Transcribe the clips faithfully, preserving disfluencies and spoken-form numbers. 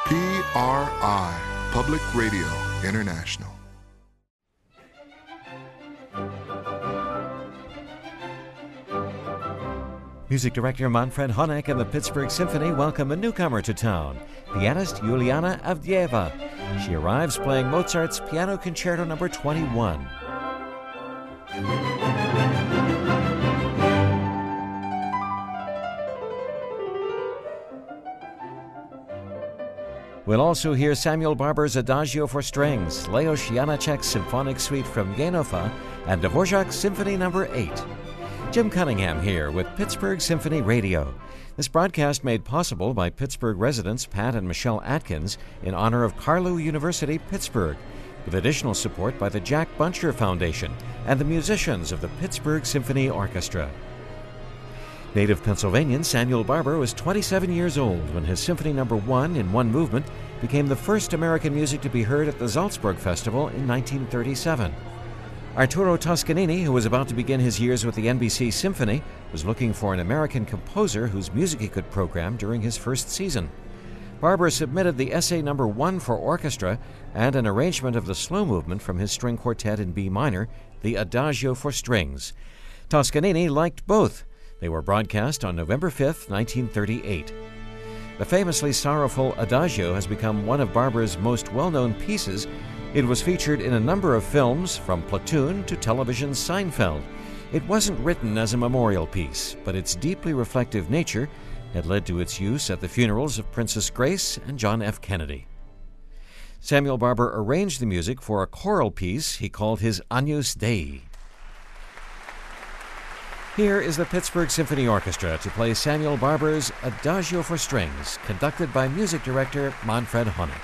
P R I, Public Radio International. Music director Manfred Honeck and the Pittsburgh Symphony welcome a newcomer to town, pianist Yuliana Avdieva. She arrives playing Mozart's Piano Concerto number twenty-one. We'll also hear Samuel Barber's Adagio for Strings, Leos Janáček's Symphonic Suite from Génofa, and Dvorak's Symphony number eight. Jim Cunningham here with Pittsburgh Symphony Radio. This broadcast made possible by Pittsburgh residents Pat and Michelle Atkins in honor of Carlow University, Pittsburgh, with additional support by the Jack Buncher Foundation and the musicians of the Pittsburgh Symphony Orchestra. Native Pennsylvanian Samuel Barber was twenty-seven years old when his Symphony number one in one movement became the first American music to be heard at the Salzburg Festival in nineteen thirty-seven. Arturo Toscanini, who was about to begin his years with the N B C Symphony, was looking for an American composer whose music he could program during his first season. Barber submitted the essay number one for orchestra and an arrangement of the slow movement from his string quartet in B minor, the Adagio for Strings. Toscanini liked both. They were broadcast on November fifth, nineteen thirty-eight. The famously sorrowful Adagio has become one of Barber's most well-known pieces. It was featured in a number of films, from Platoon to television's Seinfeld. It wasn't written as a memorial piece, but its deeply reflective nature had led to its use at the funerals of Princess Grace and John F. Kennedy. Samuel Barber arranged the music for a choral piece he called his Agnus Dei. Here is the Pittsburgh Symphony Orchestra to play Samuel Barber's Adagio for Strings, conducted by music director Manfred Honeck.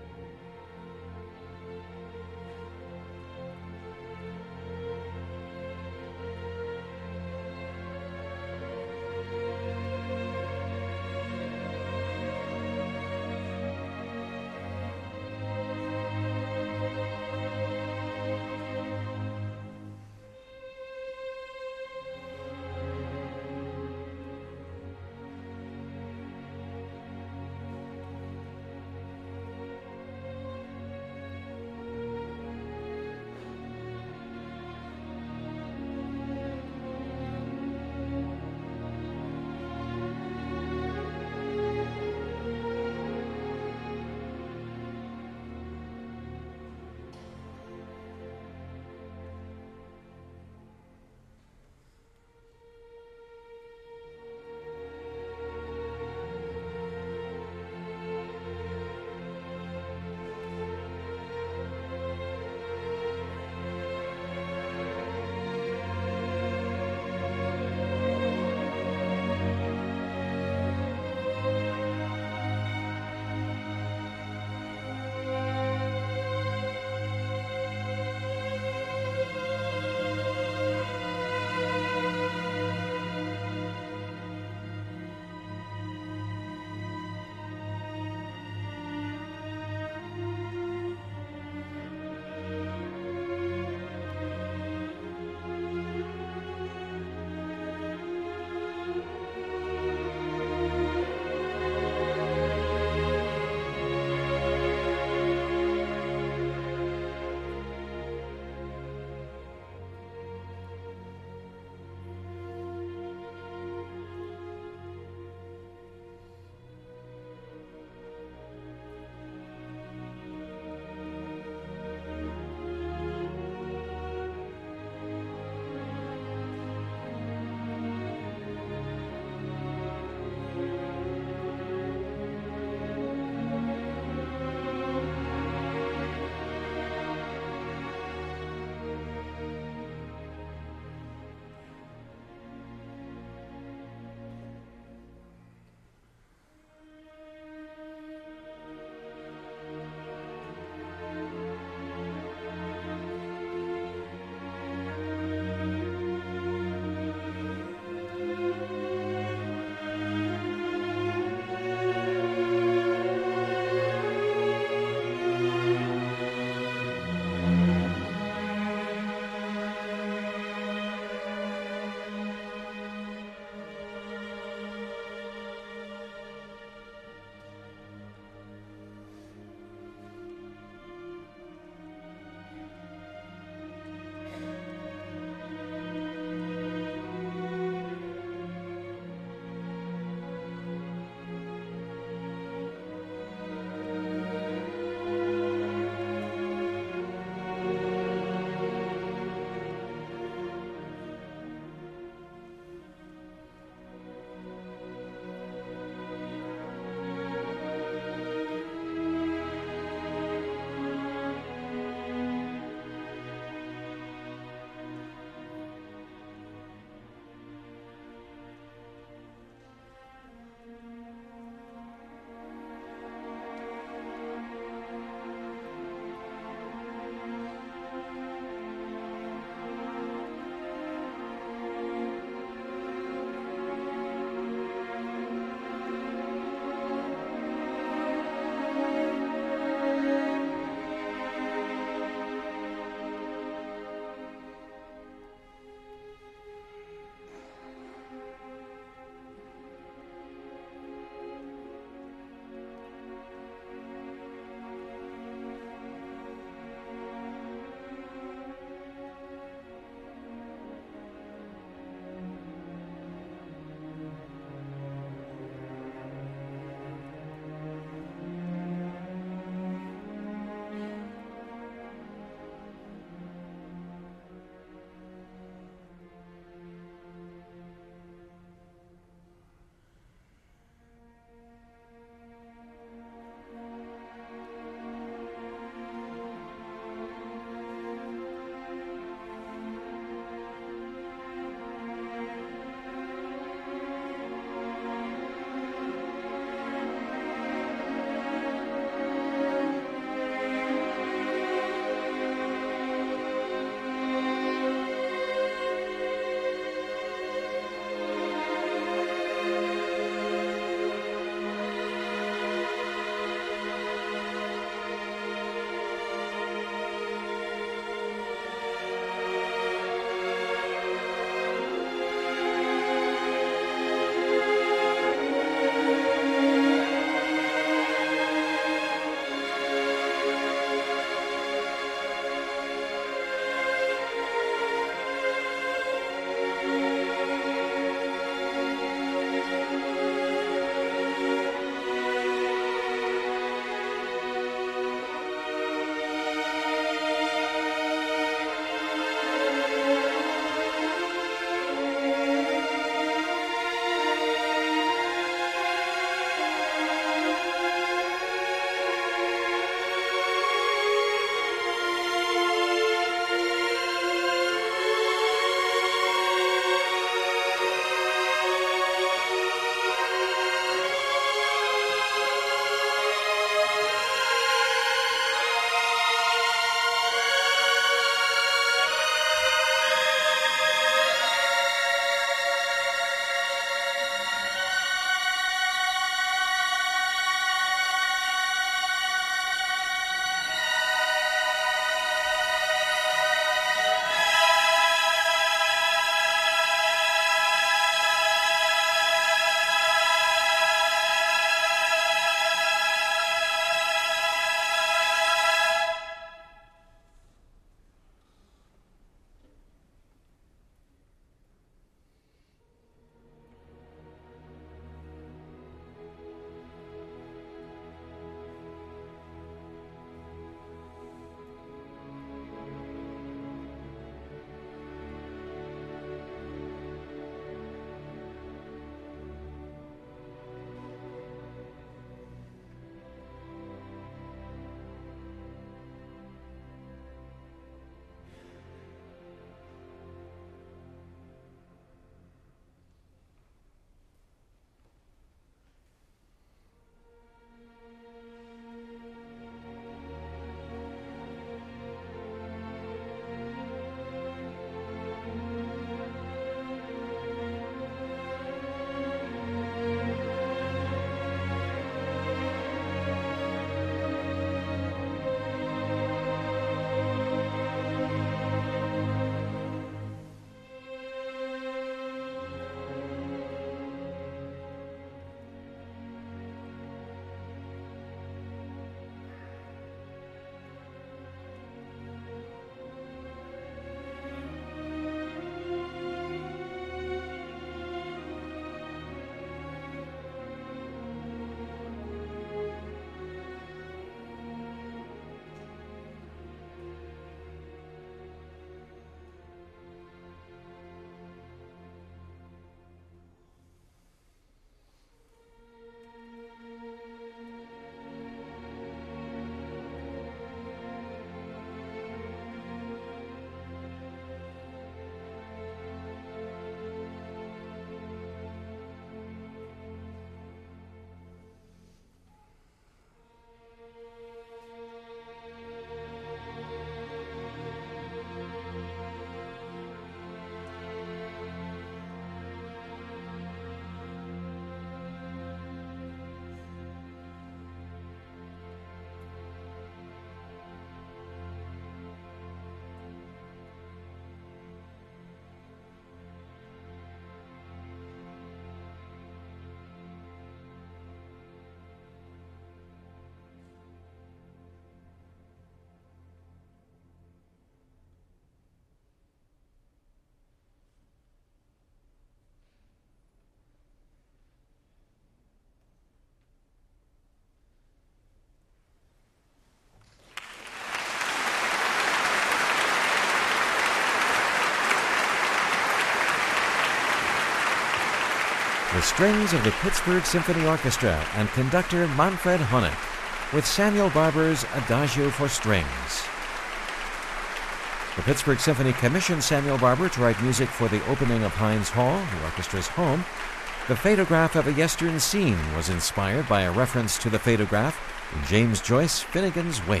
the strings of the Pittsburgh Symphony Orchestra and conductor Manfred Honeck with Samuel Barber's Adagio for Strings. The Pittsburgh Symphony commissioned Samuel Barber to write music for the opening of Heinz Hall, the orchestra's home. The photograph of a Western scene was inspired by a reference to the photograph in James Joyce Finnegan's Wake.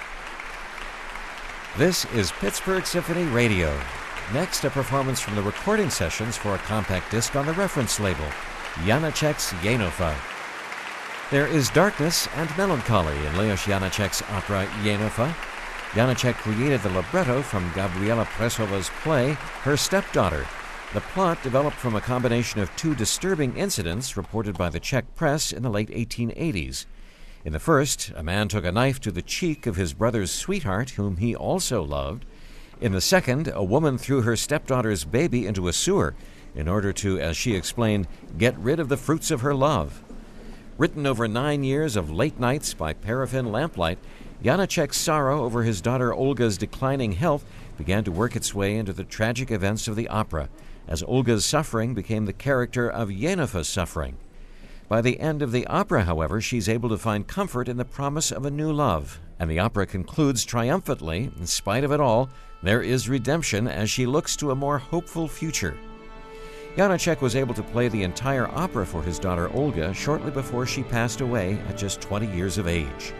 This is Pittsburgh Symphony Radio. Next, a performance from the recording sessions for a compact disc on the reference label, Janacek's Jenova. There is darkness and melancholy in Leos Janacek's opera Jenova. Janacek created the libretto from Gabriela Presova's play, Her Stepdaughter. The plot developed from a combination of two disturbing incidents reported by the Czech press in the late eighteen eighties. In the first, a man took a knife to the cheek of his brother's sweetheart, whom he also loved. In the second, a woman threw her stepdaughter's baby into a sewer in order to, as she explained, get rid of the fruits of her love. Written over nine years of late nights by paraffin lamplight, Janacek's sorrow over his daughter Olga's declining health began to work its way into the tragic events of the opera, as Olga's suffering became the character of Jenova's suffering. By the end of the opera, however, she's able to find comfort in the promise of a new love, and the opera concludes triumphantly. In spite of it all, there is redemption as she looks to a more hopeful future. Janacek was able to play the entire opera for his daughter Olga shortly before she passed away at just twenty years of age.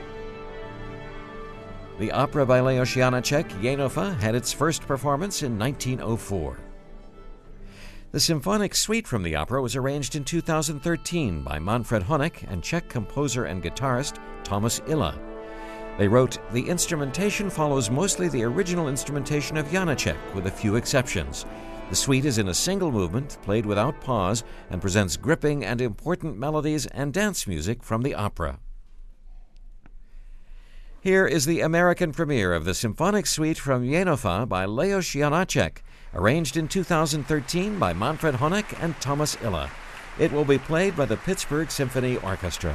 The opera by Leos Janacek, Jenova, had its first performance in nineteen oh four. The symphonic suite from the opera was arranged in two thousand thirteen by Manfred Honeck and Czech composer and guitarist Thomas Illa. They wrote, "The instrumentation follows mostly the original instrumentation of Janacek, with a few exceptions. The suite is in a single movement, played without pause, and presents gripping and important melodies and dance music from the opera." Here is the American premiere of the symphonic suite from Jenova by Leos Janacek, arranged in two thousand thirteen by Manfred Honeck and Thomas Illa. It will be played by the Pittsburgh Symphony Orchestra.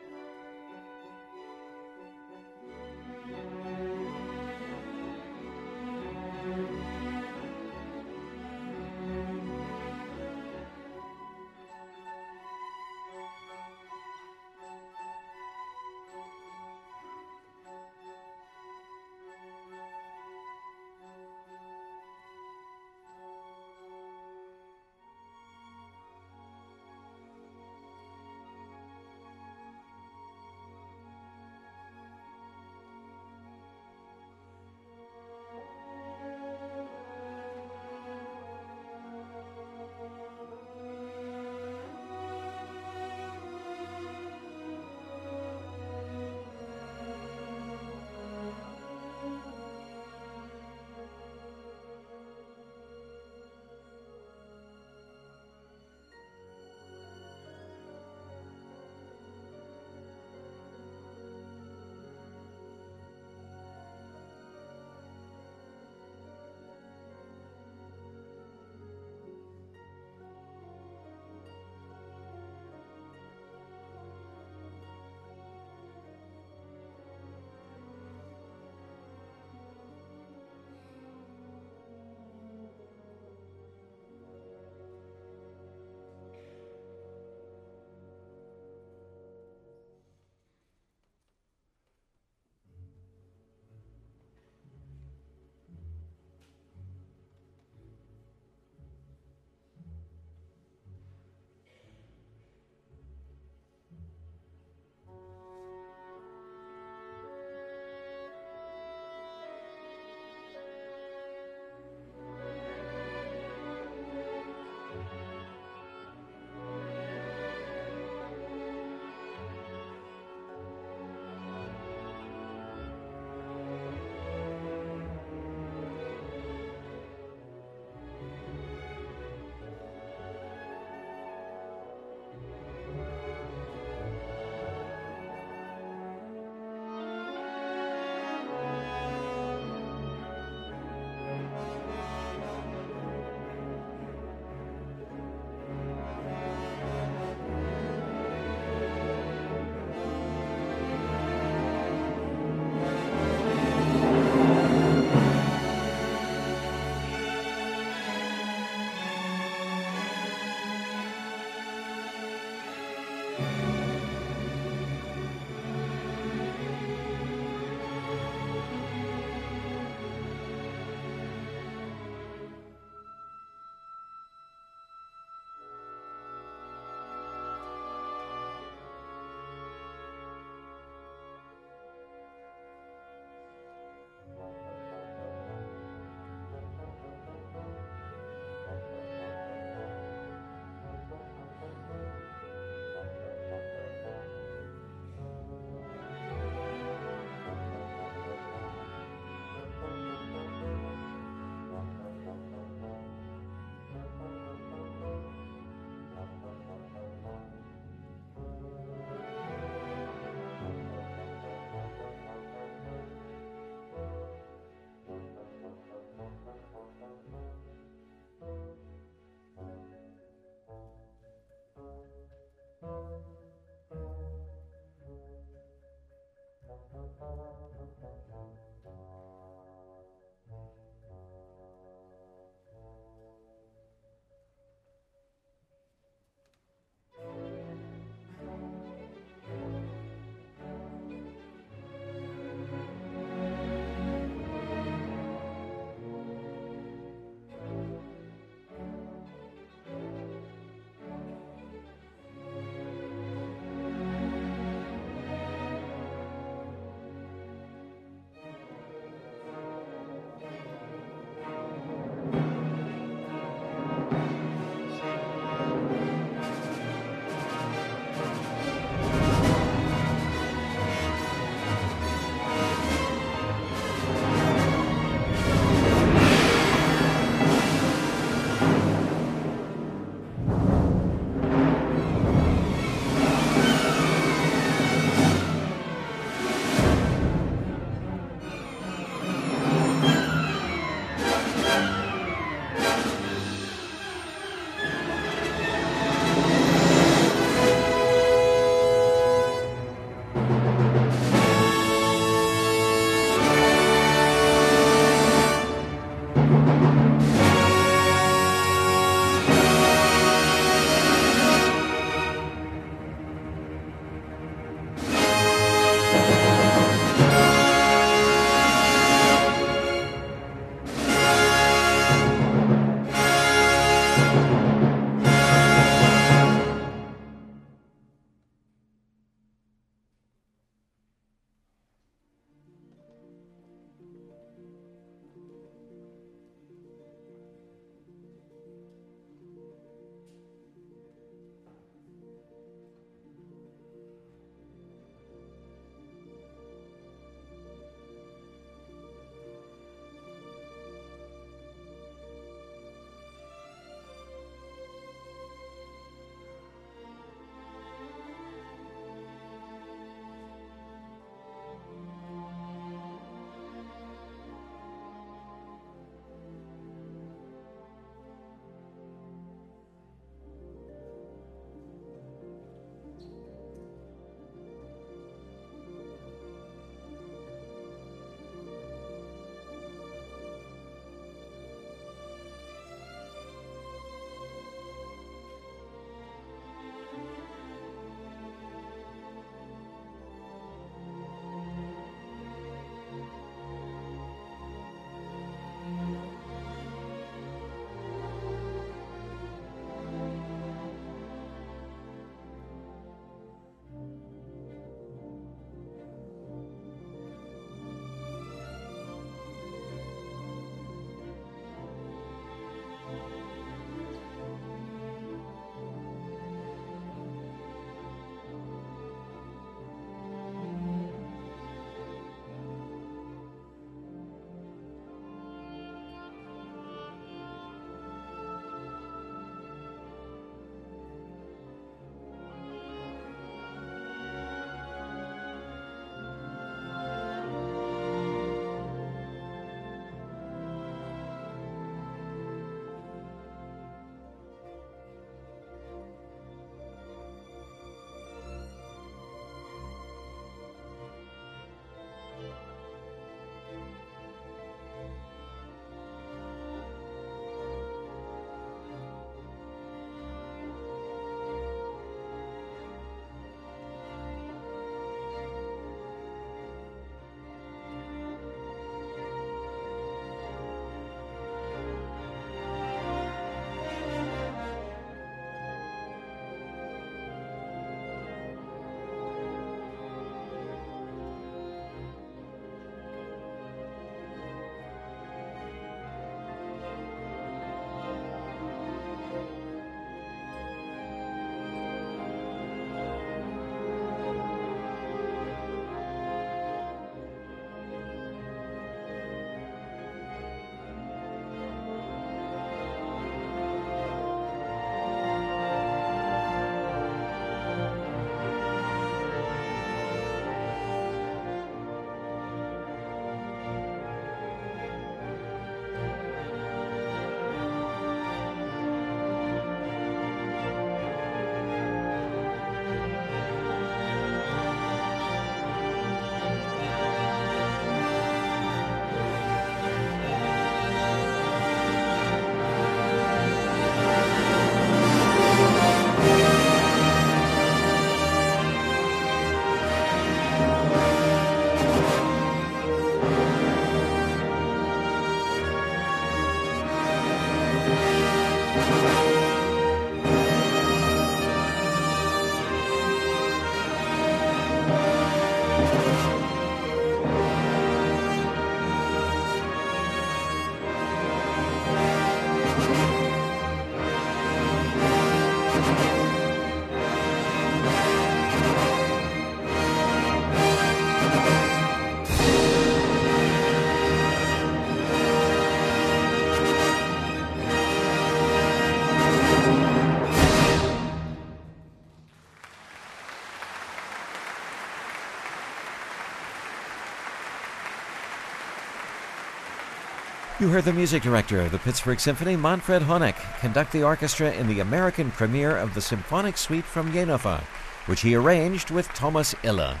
You heard the music director of the Pittsburgh Symphony, Manfred Honeck, conduct the orchestra in the American premiere of the Symphonic Suite from Jenova, which he arranged with Thomas Ille.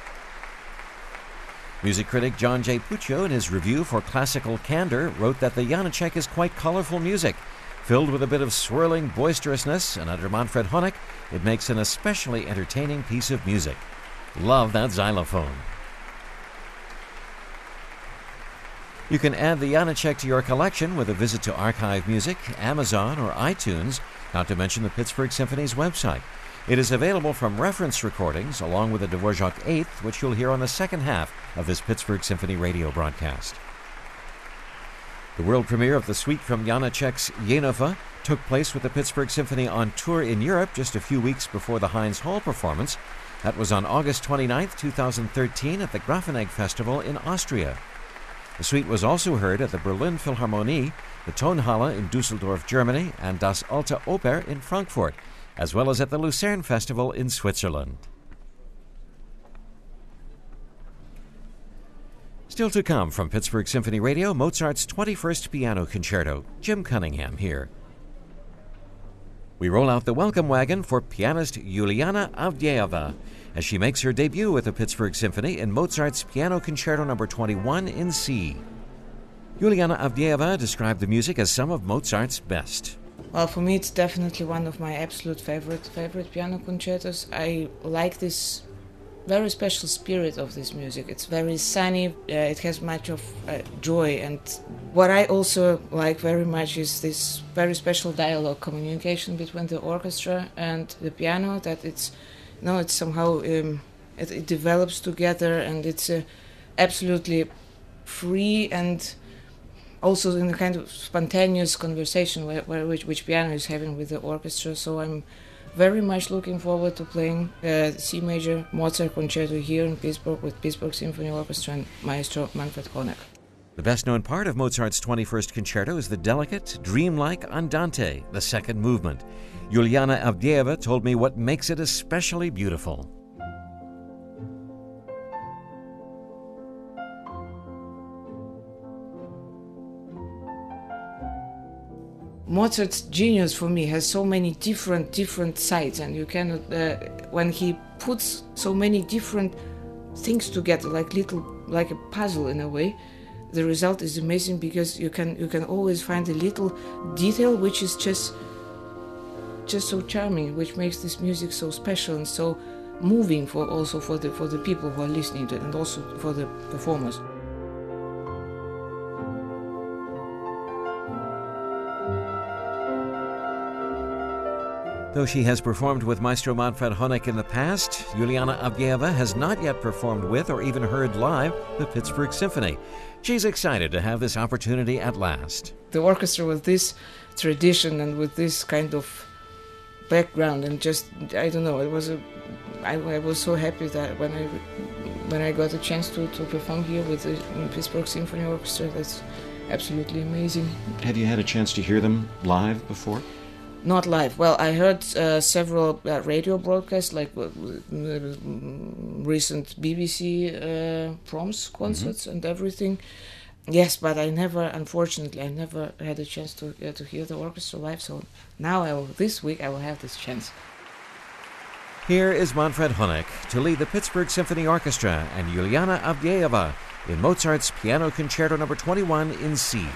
Music critic John J. Puccio, in his review for Classical Candor, wrote that the Janacek is quite colorful music, filled with a bit of swirling boisterousness, and under Manfred Honeck, it makes an especially entertaining piece of music. Love that xylophone. You can add the Janacek to your collection with a visit to Archive Music, Amazon, or iTunes, not to mention the Pittsburgh Symphony's website. It is available from reference recordings, along with the Dvorak Eighth, which you'll hear on the second half of this Pittsburgh Symphony radio broadcast. The world premiere of the suite from Janacek's Jenova took place with the Pittsburgh Symphony on tour in Europe just a few weeks before the Heinz Hall performance. That was on August twenty-ninth, twenty thirteen at the Grafenegg Festival in Austria. The suite was also heard at the Berlin Philharmonie, the Tonhalle in Dusseldorf, Germany, and Das Alte Oper in Frankfurt, as well as at the Lucerne Festival in Switzerland. Still to come from Pittsburgh Symphony Radio, Mozart's twenty-first Piano Concerto. Jim Cunningham here. We roll out the welcome wagon for pianist Juliana Avdeeva as she makes her debut with the Pittsburgh Symphony in Mozart's Piano Concerto number twenty-one in C. Juliana Avdeeva described the music as some of Mozart's best. Well, for me, it's definitely one of my absolute favorite favorite piano concertos. I like this very special spirit of this music. It's very sunny. Uh, it has much of uh, joy, and what I also like very much is this very special dialogue, communication between the orchestra and the piano. That it's, you know, it's somehow um, it, it develops together, and it's uh, absolutely free and also in a kind of spontaneous conversation where, where which, which piano is having with the orchestra. So I'm very much looking forward to playing uh, C major Mozart concerto here in Pittsburgh with Pittsburgh Symphony Orchestra and Maestro Manfred Honeck. The best-known part of Mozart's twenty-first concerto is the delicate, dreamlike Andante, the second movement. Yuliana Avdieva told me what makes it especially beautiful. Mozart's genius for me has so many different different sides, and you cannot uh, when he puts so many different things together like little like a puzzle in a way, the result is amazing, because you can you can always find a little detail which is just just so charming, which makes this music so special and so moving for also for the for the people who are listening to it, and also for the performers. Though she has performed with Maestro Manfred Honeck in the past, Yuliana Avdieva has not yet performed with or even heard live the Pittsburgh Symphony. She's excited to have this opportunity at last. The orchestra with this tradition and with this kind of background, and just, I don't know, it was a, I, I was so happy that when I when I got a chance to, to perform here with the Pittsburgh Symphony Orchestra. That's absolutely amazing. Have you had a chance to hear them live before? Not live. Well, I heard uh, several uh, radio broadcasts, like uh, recent B B C uh, proms concerts mm-hmm. and everything. Yes, but I never, unfortunately, I never had a chance to uh, to hear the orchestra live. So now, I will, this week, I will have this chance. Here is Manfred Honeck to lead the Pittsburgh Symphony Orchestra and Yuliana Avdieva in Mozart's Piano Concerto Number twenty-one in C.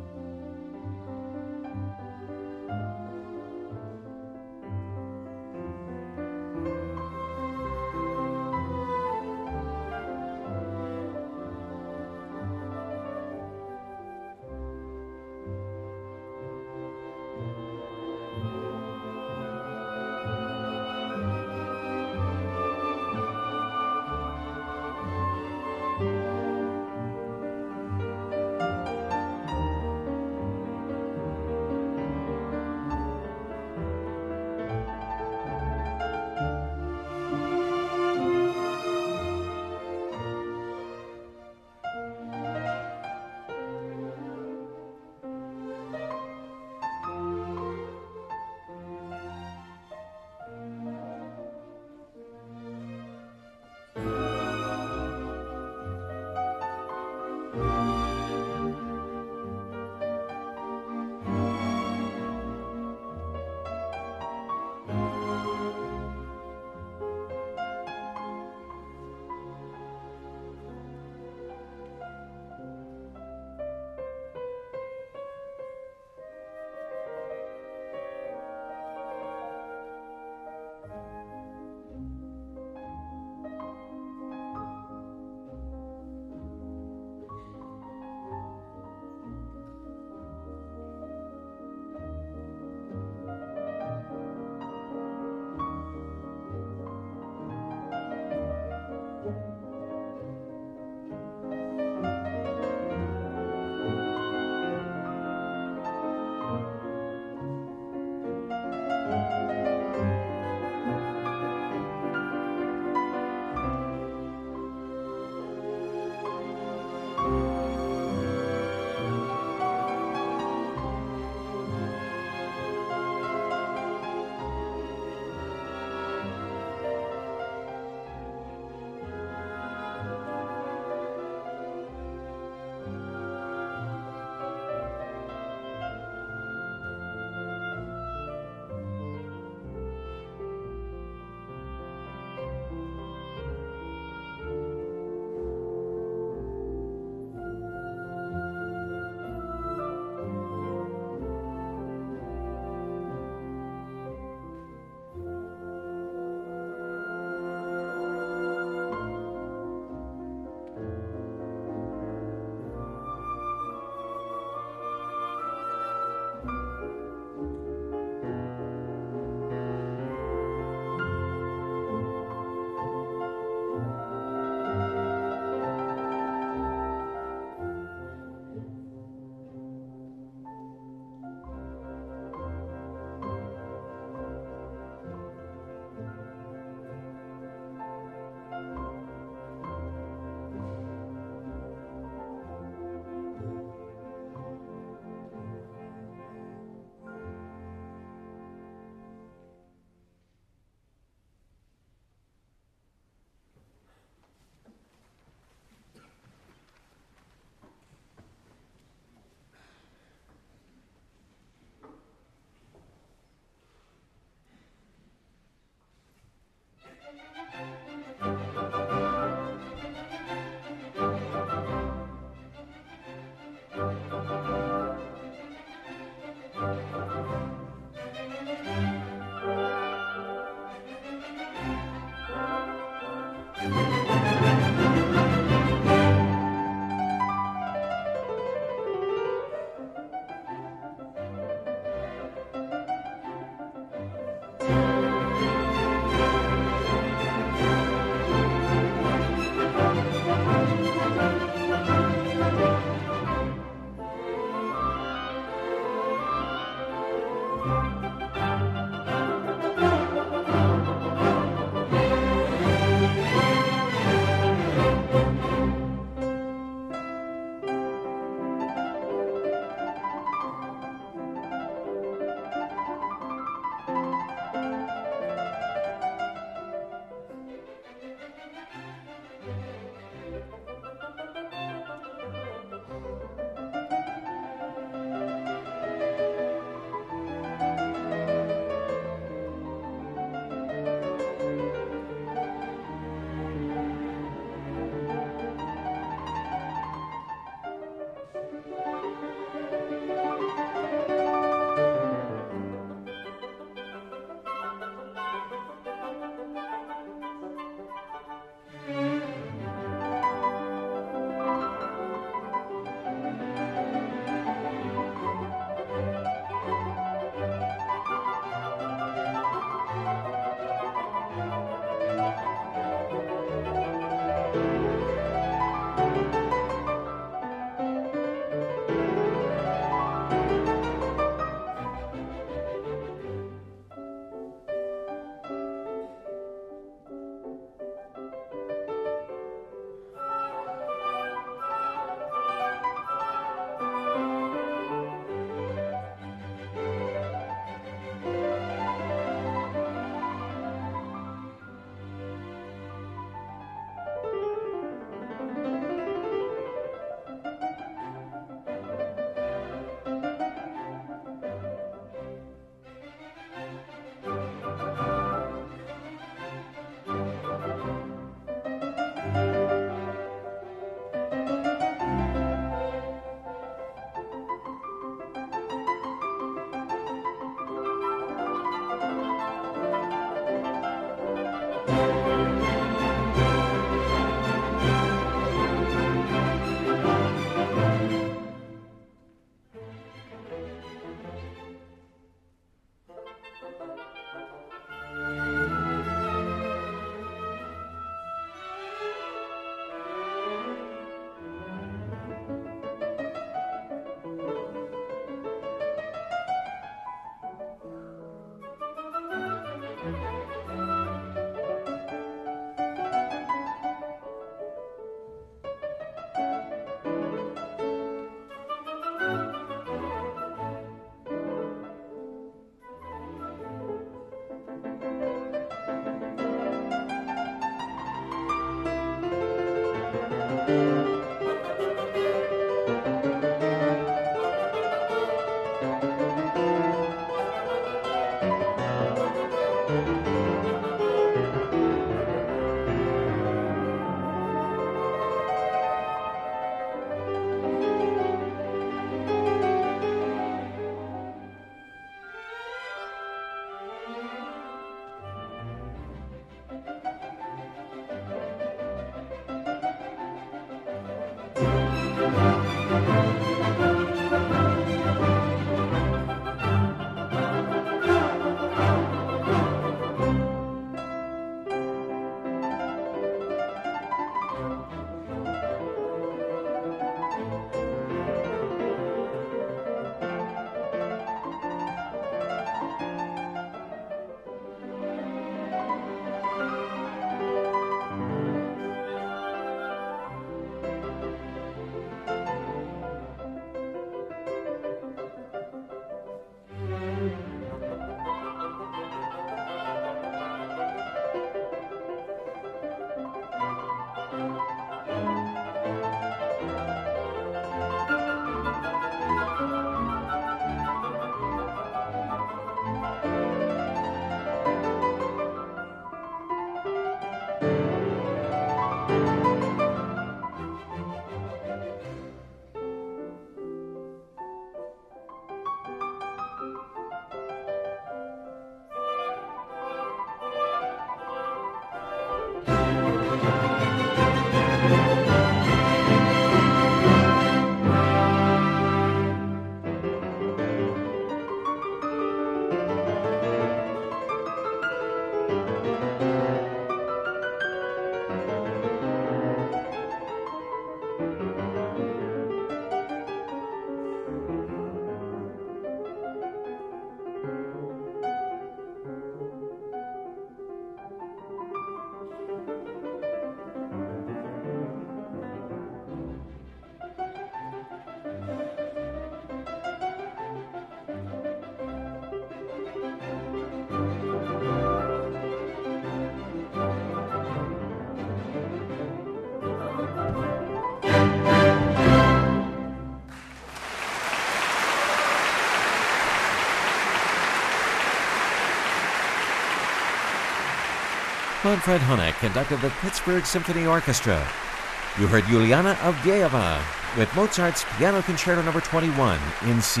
Manfred Honeck conducted the Pittsburgh Symphony Orchestra. You heard Juliana Avdieva with Mozart's Piano Concerto number twenty-one in C.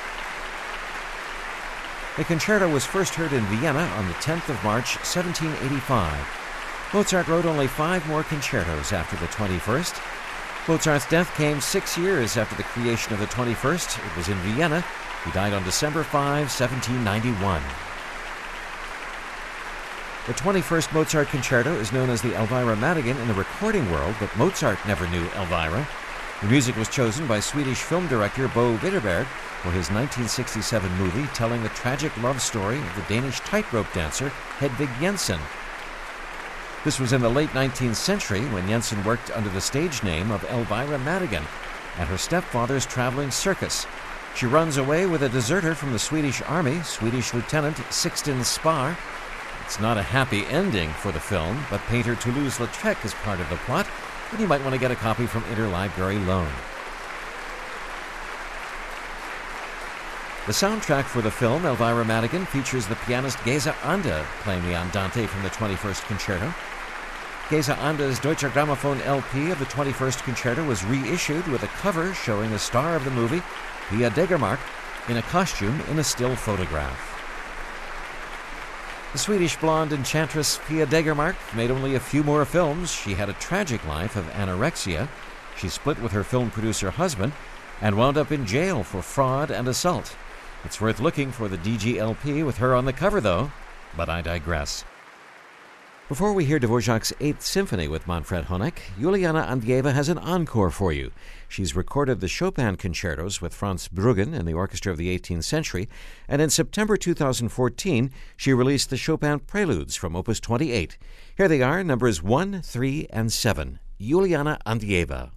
The concerto was first heard in Vienna on the tenth of March, seventeen eighty-five. Mozart wrote only five more concertos after the twenty-first. Mozart's death came six years after the creation of the twenty-first. It was in Vienna. He died on December fifth, seventeen ninety-one. The twenty-first Mozart concerto is known as the Elvira Madigan in the recording world, but Mozart never knew Elvira. The music was chosen by Swedish film director Bo Widerberg for his nineteen sixty-seven movie telling the tragic love story of the Danish tightrope dancer Hedvig Jensen. This was in the late nineteenth century when Jensen worked under the stage name of Elvira Madigan at her stepfather's traveling circus. She runs away with a deserter from the Swedish army, Swedish Lieutenant Sixten Spar. It's not a happy ending for the film, but painter Toulouse-Lautrec is part of the plot, and you might want to get a copy from Interlibrary Loan. The soundtrack for the film, Elvira Madigan, features the pianist Geza Anda playing the Andante from the twenty-first Concerto. Geza Anda's Deutscher Grammophon L P of the twenty-first Concerto was reissued with a cover showing the star of the movie, Pia Degermark, in a costume in a still photograph. The Swedish blonde enchantress Pia Degermark made only a few more films. She had a tragic life of anorexia. She split with her film producer husband and wound up in jail for fraud and assault. It's worth looking for the D G L P with her on the cover, though, but I digress. Before we hear Dvorak's Eighth Symphony with Manfred Honeck, Juliana Avdieva has an encore for you. She's recorded the Chopin concertos with Franz Bruggen in the Orchestra of the eighteenth Century, and in September two thousand fourteen, she released the Chopin Preludes from Opus twenty-eight. Here they are, numbers one, three, and seven. Juliana Avdieva.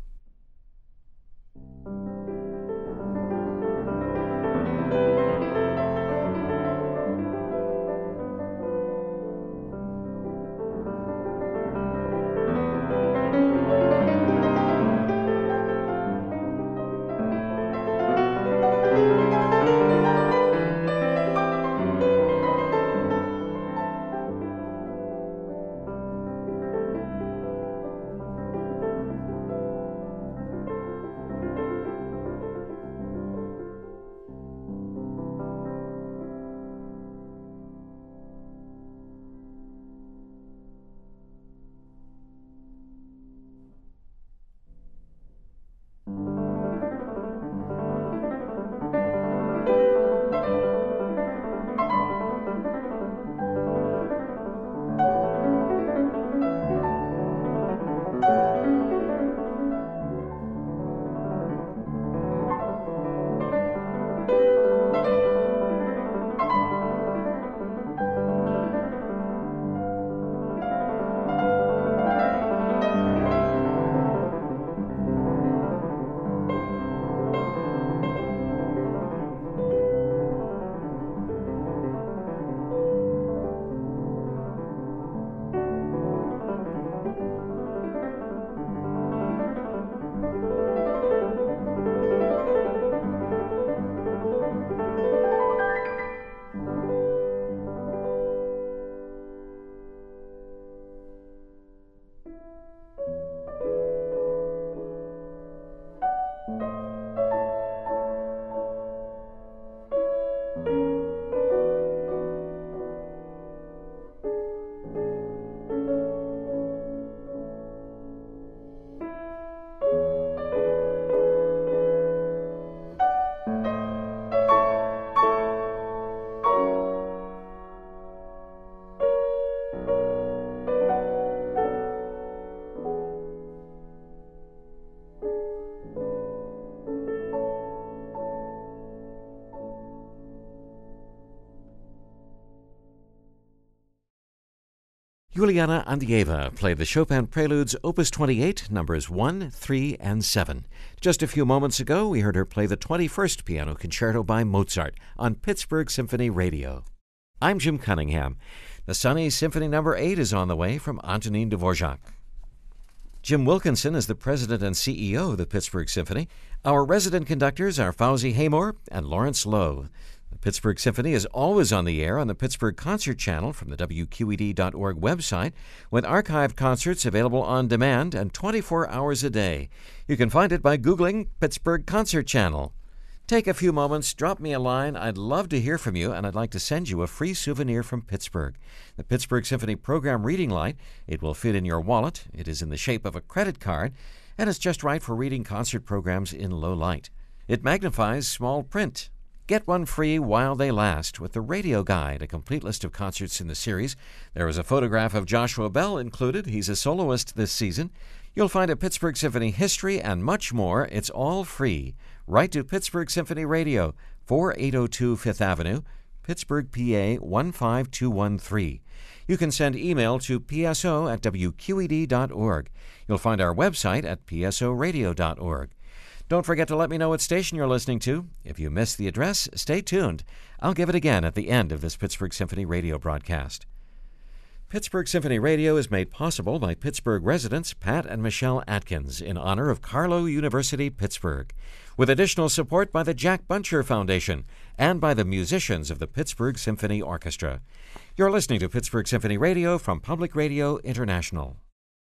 Juliana Andreeva played the Chopin Preludes Opus twenty-eight, numbers one, three, and seven. Just a few moments ago, we heard her play the twenty-first Piano Concerto by Mozart on Pittsburgh Symphony Radio. I'm Jim Cunningham. The sunny Symphony Number eight is on the way from Antonin Dvorak. Jim Wilkinson is the president and C E O of the Pittsburgh Symphony. Our resident conductors are Fauzi Haymor and Lawrence Lowe. The Pittsburgh Symphony is always on the air on the Pittsburgh Concert Channel from the W Q E D dot org website, with archived concerts available on demand and twenty-four hours a day. You can find it by Googling Pittsburgh Concert Channel. Take a few moments, drop me a line. I'd love to hear from you, and I'd like to send you a free souvenir from Pittsburgh. The Pittsburgh Symphony Program Reading Light. It will fit in your wallet. It is in the shape of a credit card, and it's just right for reading concert programs in low light. It magnifies small print. Get one free while they last with the Radio Guide, a complete list of concerts in the series. There is a photograph of Joshua Bell included. He's a soloist this season. You'll find a Pittsburgh Symphony history and much more. It's all free. Write to Pittsburgh Symphony Radio, forty-eight oh two Fifth Avenue, Pittsburgh, P A one five two one three. You can send email to p s o at w q e d dot org. You'll find our website at p s o radio dot org. Don't forget to let me know what station you're listening to. If you missed the address, stay tuned. I'll give it again at the end of this Pittsburgh Symphony Radio broadcast. Pittsburgh Symphony Radio is made possible by Pittsburgh residents Pat and Michelle Atkins in honor of Carlow University, Pittsburgh, with additional support by the Jack Buncher Foundation and by the musicians of the Pittsburgh Symphony Orchestra. You're listening to Pittsburgh Symphony Radio from Public Radio International.